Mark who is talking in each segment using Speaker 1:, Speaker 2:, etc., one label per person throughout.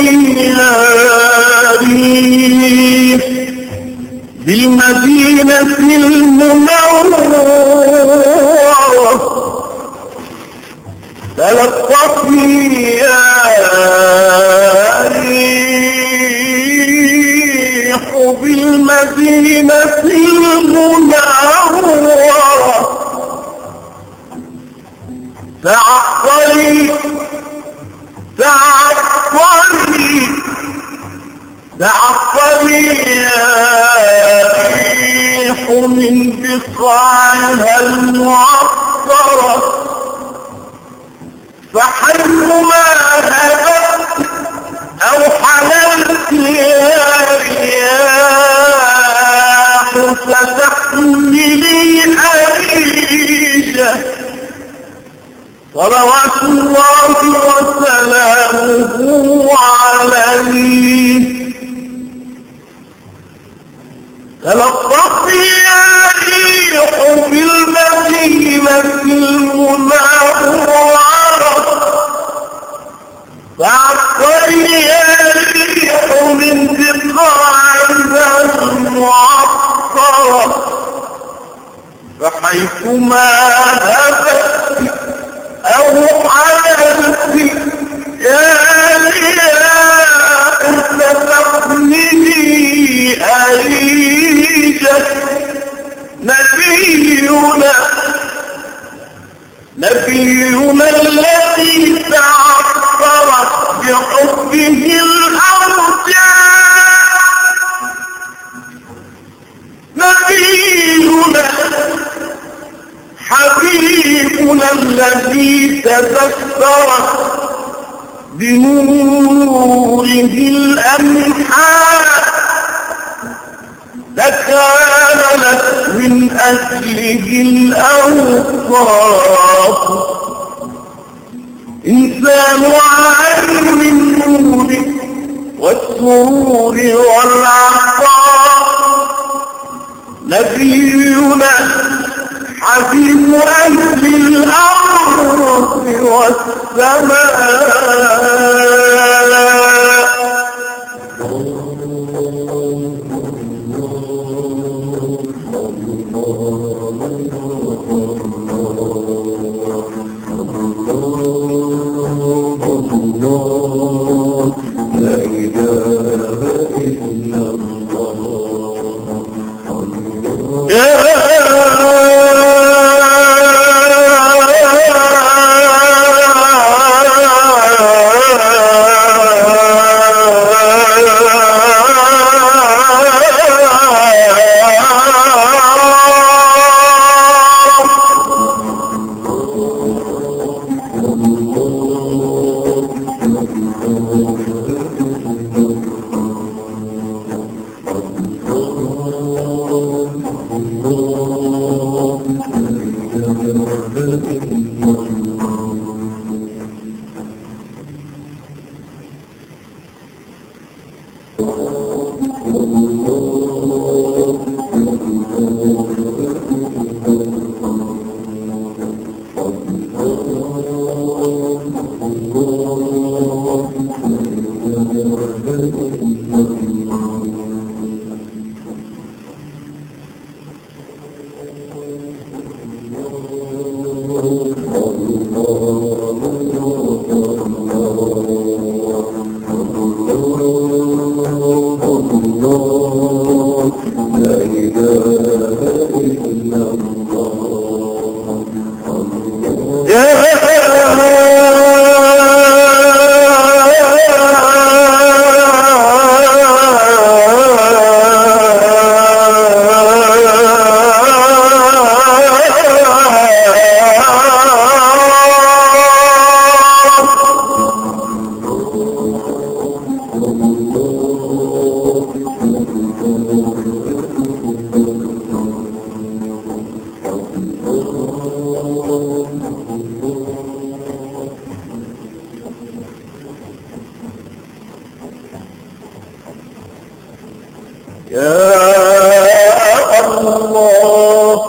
Speaker 1: ريح بالمدينة المنورة تلطفي يا ريح بالمدينة المنورة تعطري تعطري تعطري يا ريح من بقاعها المعطرة فحيثما هبت أو حللت يا رياح ستحملي أريجة صلوات الله وسلامه عليه تلطفي يا ريح بالمدينة المنورة تعطري يا ريح من بقاعها المعطرة فحيثما هبت أو حللت يا رياح ستحملي أريجة نبينا الذي تعطرت بحبه الأرجاء نبينا حبيبنا الذي تذكرت بنوره الأمحاء تكاملت من أجله الأوصاف إنسان عين النور والسرور والعطاء نبينا حبيب أهل الأرض والسماء لا إله إلا يا الله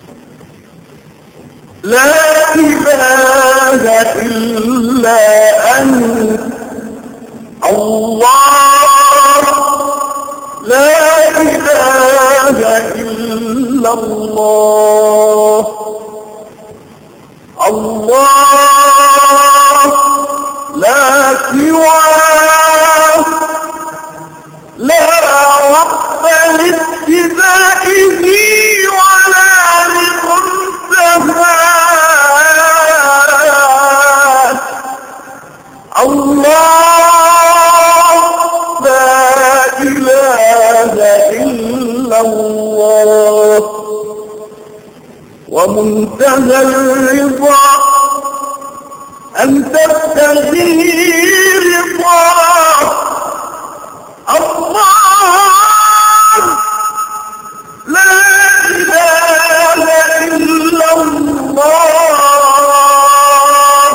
Speaker 1: لا إله إلا أنت الله لا إله إلا الله الله لا سواه لا رب لاتباعه ولا لمنتهاه الله لا إله إلا الله ومنتهى الرضا أن تبتغي رضاه الله لا إله إلا الله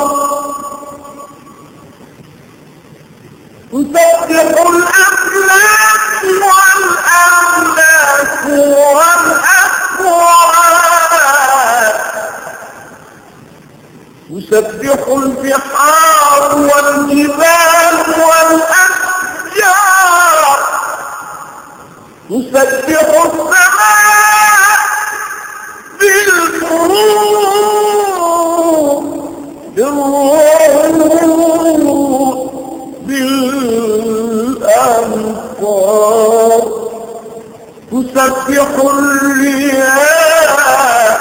Speaker 1: تسبح الأفلاك والأملاك والأكوان تسبح البحار والجبال والأشجار تسبح السماء بالفروض بالأمطار تسبح الرياح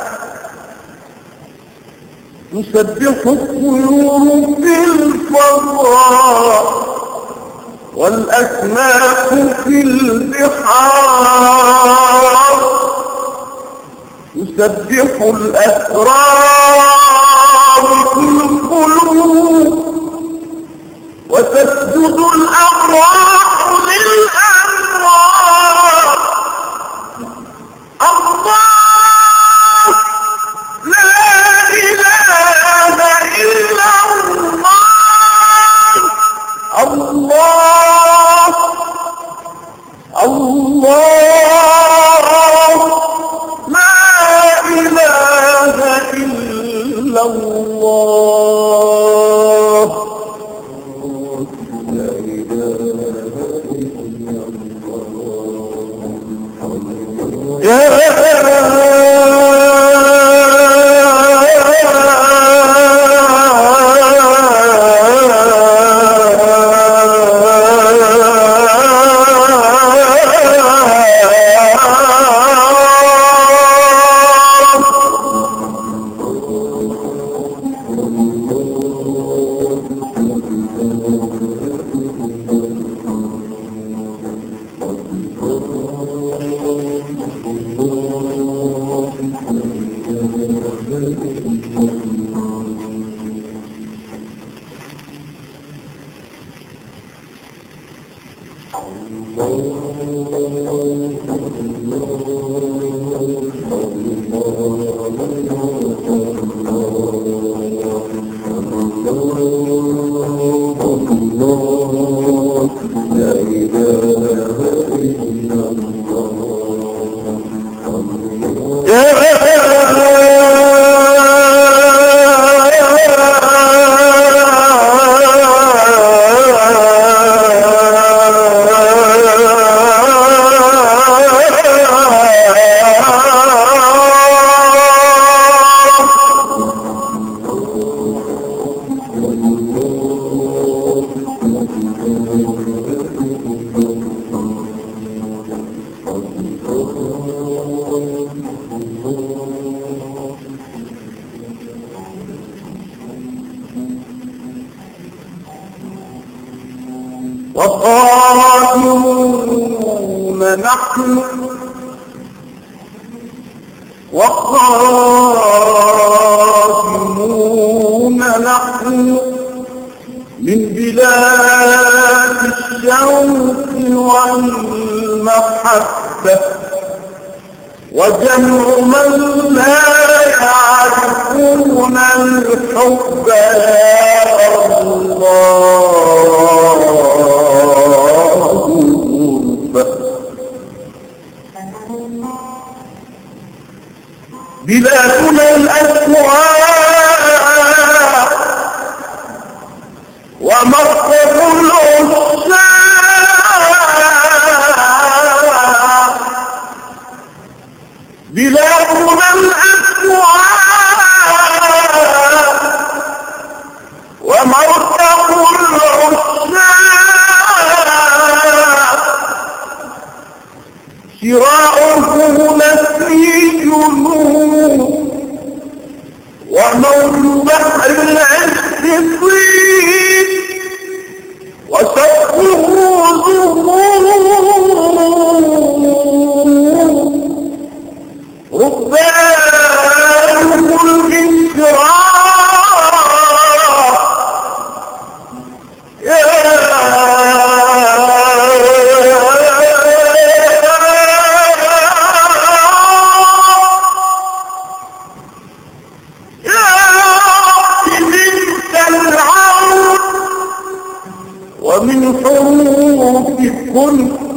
Speaker 1: تسبح الطيور بالفضاء والأسماك في البحار تسبح الأسرار في القلوب وتسجد الأرواح للأموات الله لا إله إلا الله الله الله لا إله إلا الله لا إله إلا الله يا وقادمون نحن من بلاد الشوق والمحبة وجمع من لا يعرفون الحب يا الله بلادنا الأسواق ومركب العشاق بلادنا الأسواق ومركب العشاق شراعه نسيج وموج بحر العشق طين وشقه ظهور ربان الإسراء يا ومن حروف كل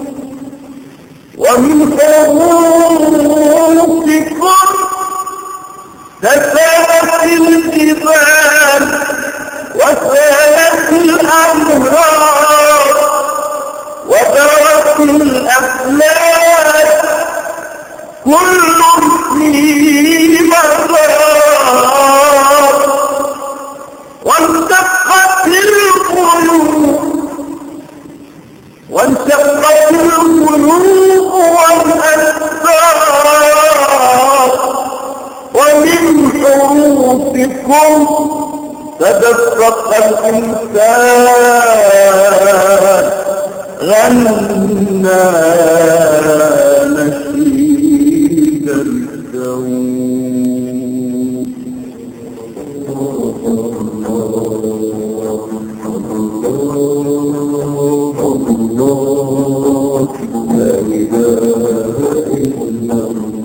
Speaker 1: تسالت الجبال وسالت الأنهار ودارت الأفلاك كل في مدار وانشقت القلوب والأسباب ومن حروفكم تدفق الإنسان غنى نشيد الكون لا إله إلا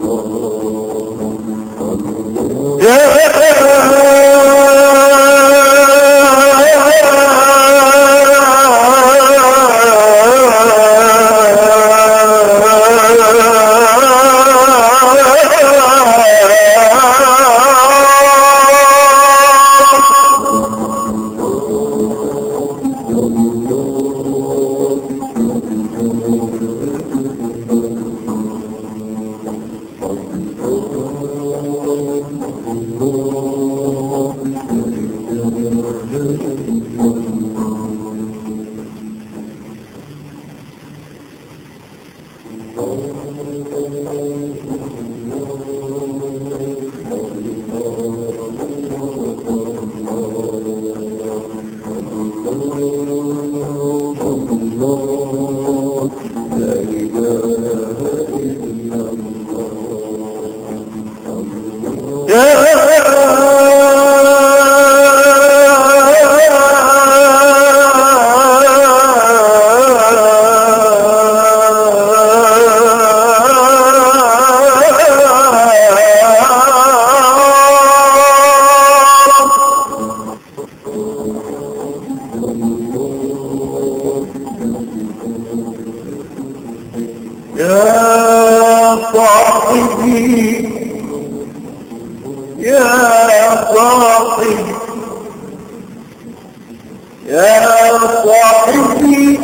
Speaker 1: يا صاحبي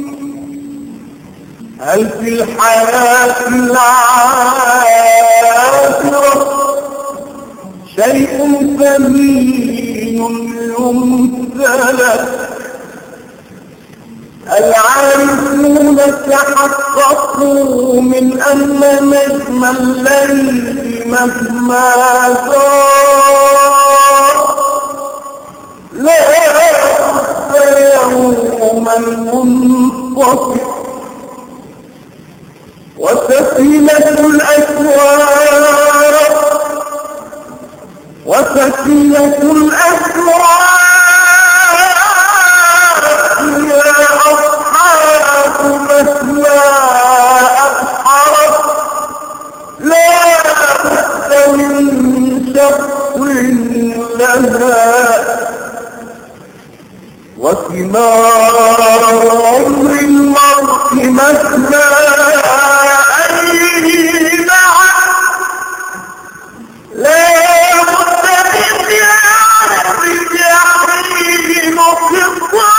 Speaker 1: هل في الحياة العاثرة شيء ثمين يمتلك؟ العارفون تحققوا من أن نجم الليل مهما زار لا يوما منتصف وسفينة الأسواق يا أصحاب مهما أبحرت لا تستوي من شق لها وثمار عمر المرء مهما أينعت لا مستقيم الرجال مصفى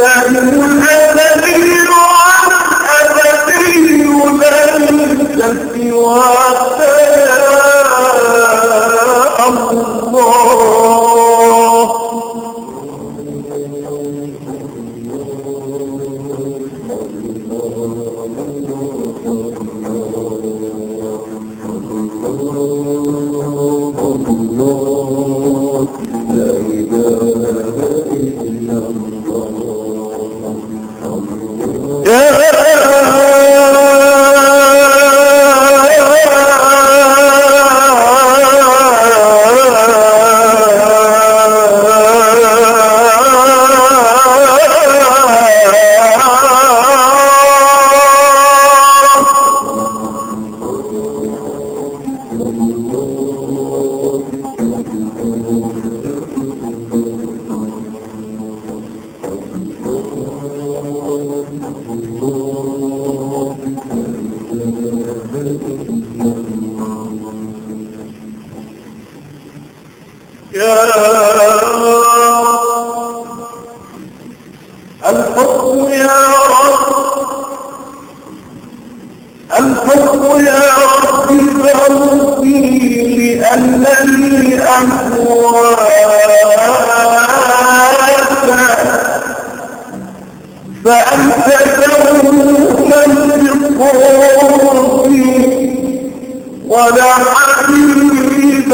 Speaker 1: الدائم الأبدي عن أبدي ليس سواك يا الله. الحكم يا رب الحكم يا رب فأوفي لأنني أهواك فأنت دوما بقربي ولا حبيب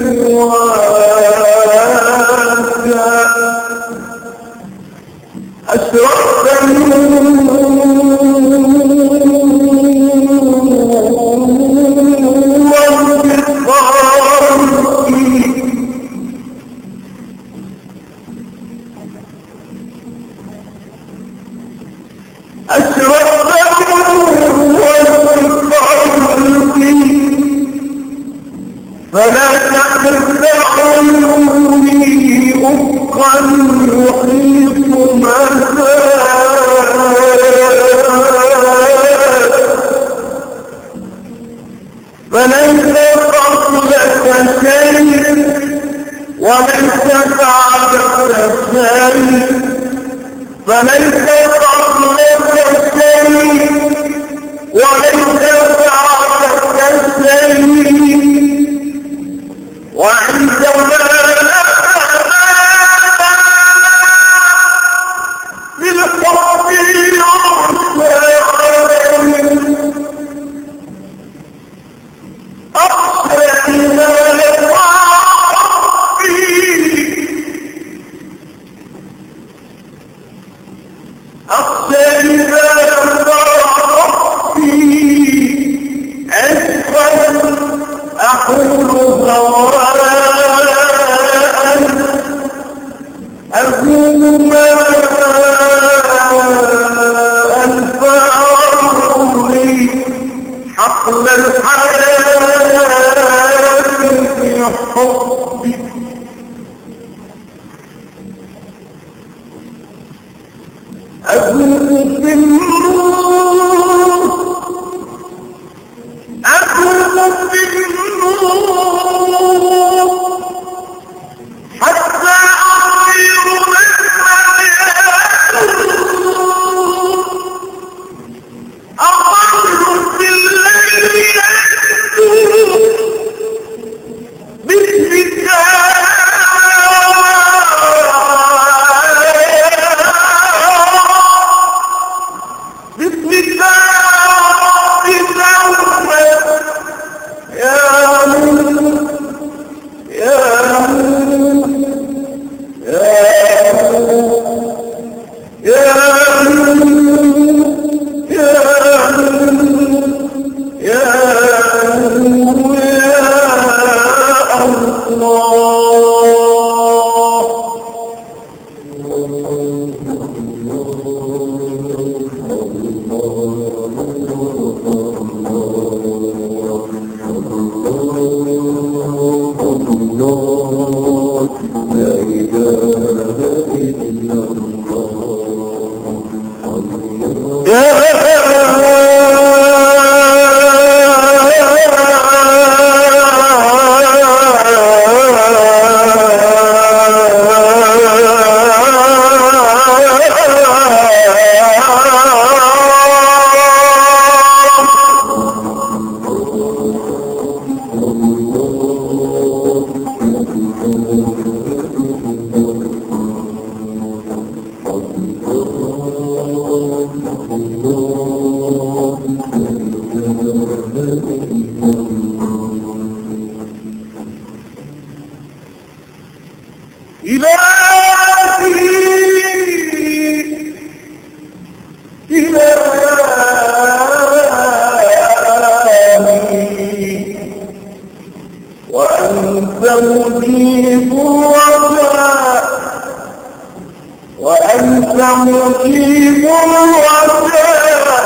Speaker 1: سواك أشرقت فلا تخدعني أفقا يحيط فليس قبلك شيء وليس بعدك شيء فليس قبلك شيء وليس بعدك شيء وعندما بالحب أقول هواء أقول ما أنفعني حقل الحياة في حبي أقول في النور أقول في النور حتى أطير أقر في الليل باسمك مجيب الرجاء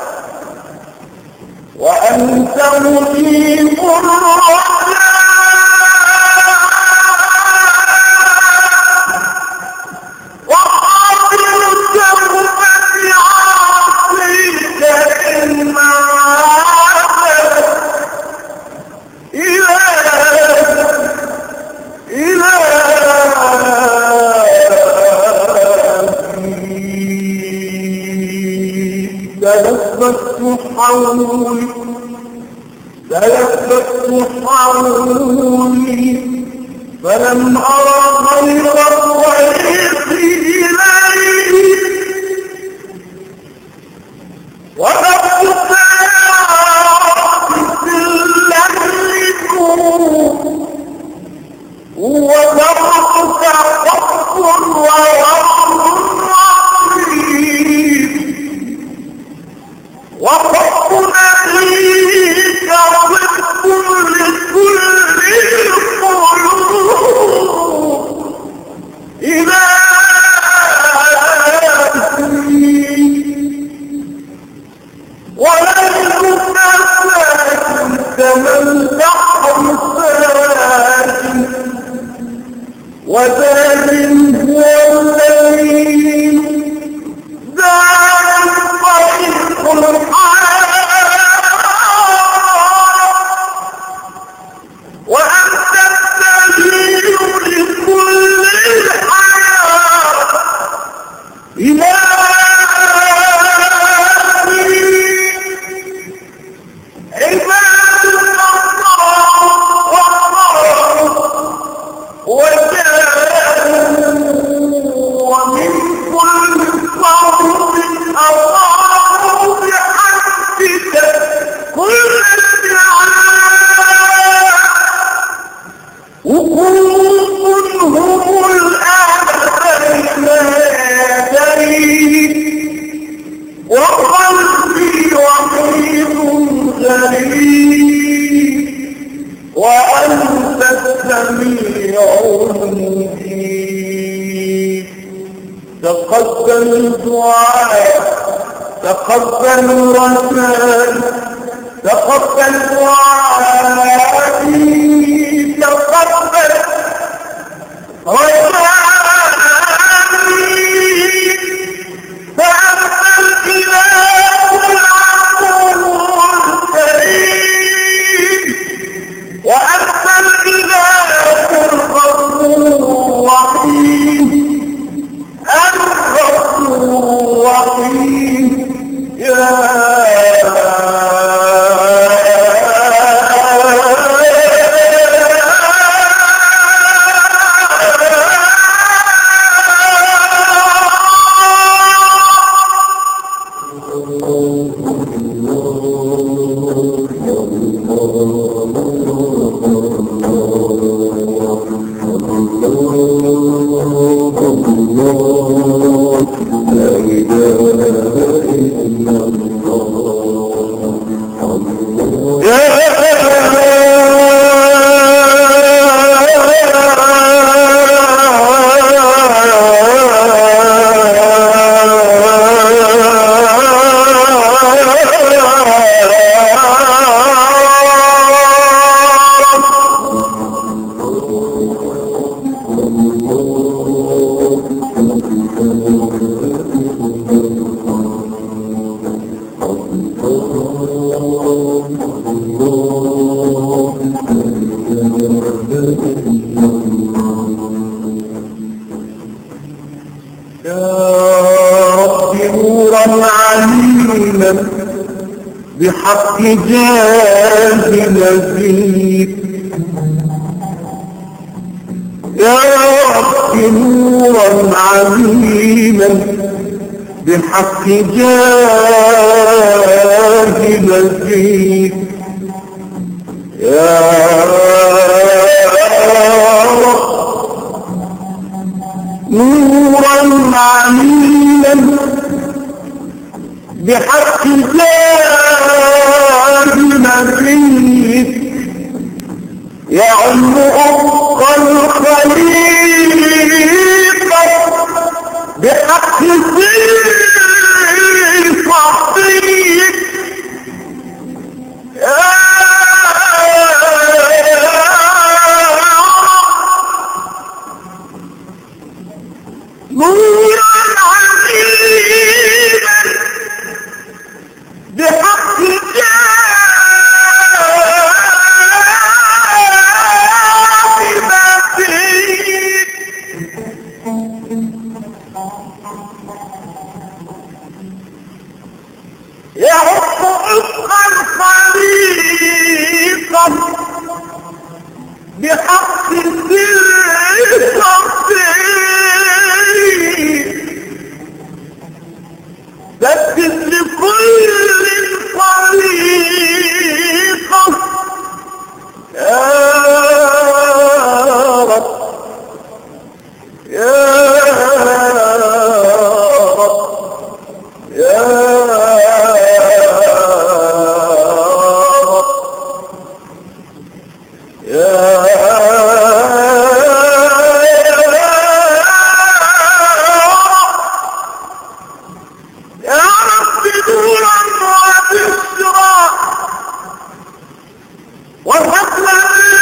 Speaker 1: وأنت مجيب الرجاء وقاتل التوبة عاصيك إما تلفت حولي فلم أرى غير الطريق إليه وقفت وذرت حق ورب عظيم وحق نبيك صدق لكل القلوب إلهي وليلك ساكن كما البحر ساكن وذال هو الليل ذال طريق الحياة وأنت الدليل لكل الحياة إلهي عباد ومن كل صوت أضاعوا بحمدك كل الدعاء وقوف هم الآن ناديت وقلبي وحيد غريب وأنت السميع المجيب تقبل الدعاء تقبل الرسائل تقبل دعائي تقبل رجائي فأنت الإله العفو الكريم وأنت الإله الغفور الرحيم الغفور الرحيم يا بحق جاه نزيد يا رب نورا عظيما بحق جاه نزيد يا رب نورا عظيما بحق جاه نزيد يعم أفق الخليقة بحق نورا عظيما بحق يحق عفقا خليقا بحق ثبت لكل طريقة يا رب يا رب يا رب يا رب نورا وبشرى وفضلا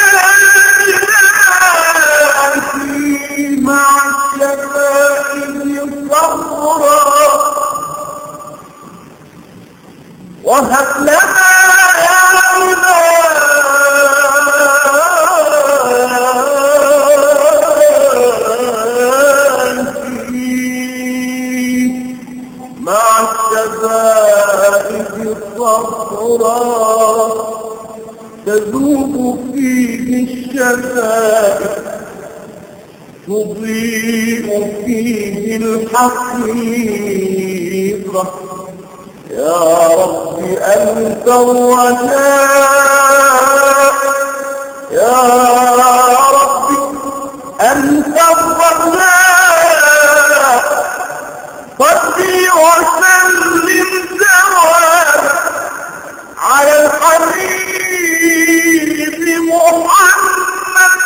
Speaker 1: مع الشفائف صبرا وهب لنا يا إلهي مع الشفائف صبرا تذوب فيه الشفائف تضيء فيه الحقيقة يا رب أنت الرجاء يا رب أنت الرجاء صل وسلم دوام على الحبيب محمد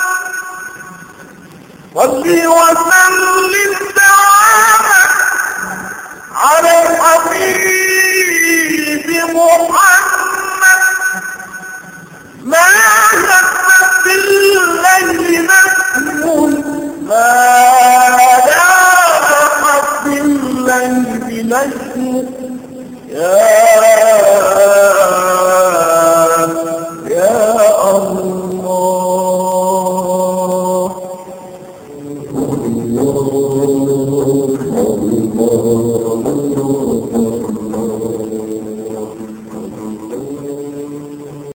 Speaker 1: صل وسلم دواما على الحبيب محمد ما هبت الليل نسم ما لاحت بالليل نسم